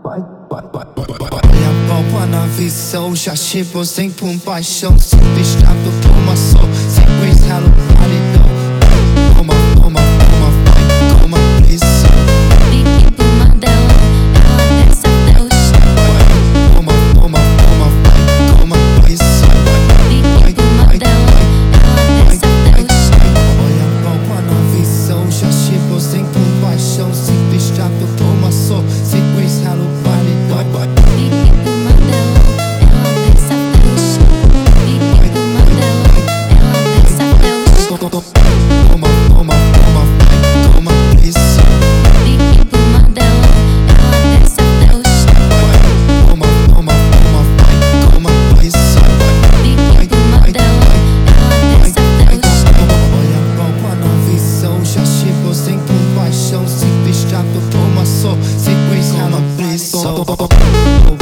Olha a palpa na visão, já chegou sem por paixão. Simples trato por uma só, sequência no paredão. Toma, toma, toma, vai, toma pressão. Pique do Mandelão, ela desce até o chão. Toma, toma, toma, vai, toma pressão. Pique do Mandelão, ela desce até o chão. Olha a palpa na visão, já chegou sem por paixão. Simples trato por uma só, sequência no paredão. Pique do Mandelão, ela desce até o chão. Pique do Mandelão, ela desce até o chão. Toma, toma, toma, vai, toma pressão. Pique do Mandelão, ela desce até o chão. Toma, toma, toma, vai, toma pressão. Pique do Mandelão, ela desce até o chão. Olha a palpa na visão, já chegou sem por paixão. Simples trato por uma só, sequência na pressão.